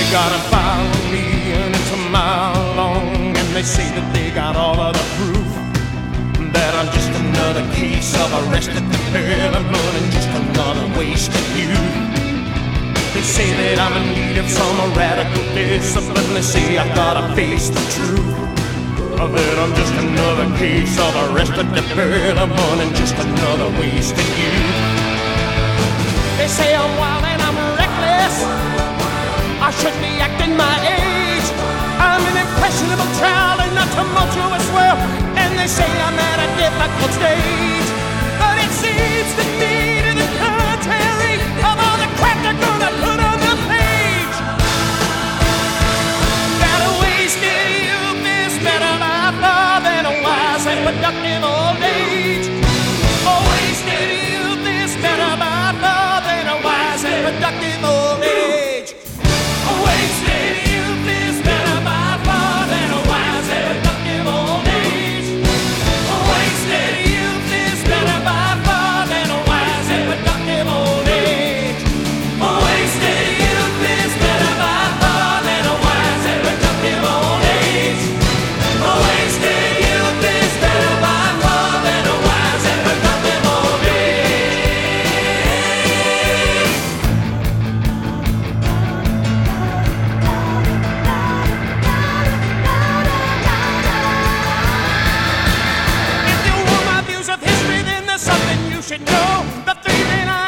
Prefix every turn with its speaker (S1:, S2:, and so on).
S1: gotta follow me, and it's a mile long, and they say that they got all of the proof, that I'm just another case of arrested development and just another wasted youth. They say that I'm in need of some radical discipline. They say I gotta face the truth, that I'm just another case of arrested development and just another wasted youth. They say I'm wild and I'm reckless, I should be acting my age. I'm an impressionable child in a tumultuous world, and they say I'm at a difficult stage. But it seems to me to the contrary of all the crap they're gonna put on the page. That a wasted youth is better by far than a wise and productive old age. A wasted youth is better by far than a wise and productive old age. A wasted youth is better by far than a wise and productive old age. A wasted youth is better by far than a wise and productive old age. A wasted youth is better by far than a wise and productive old age. A wasted youth is better by far than a wise and productive old age. If you want my views of history, then there's something you should know. The three main